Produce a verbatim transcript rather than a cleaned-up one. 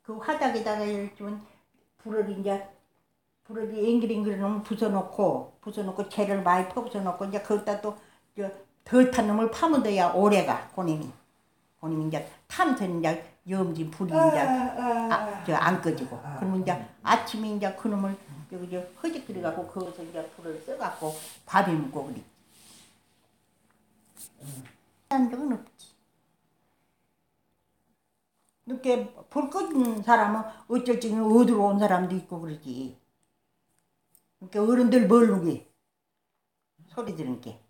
그 화닭에다가 좀 불을 이제 불을 앵글앵글 놈을 부숴놓고 부숴놓고 재를 많이 퍼부숴놓고 이제 거기다 또 덜 탄 놈을 파면 돼야 오래가 고님이 고님이 이제 탐선 이제 염진 불이 이제 아, 저 안 꺼지고 그러면 이제 아침에 이제 그 놈을 여기 저 허짓거리 갖고 거기서 이제 불을 써갖고 밥이 먹고 그리. 한 적은 없지. 이렇게 불 꺼진 사람은 어쩔 적은 어디로 온 사람도 있고 그러지. 그러니까 어른들 모르게 소리 들은 게.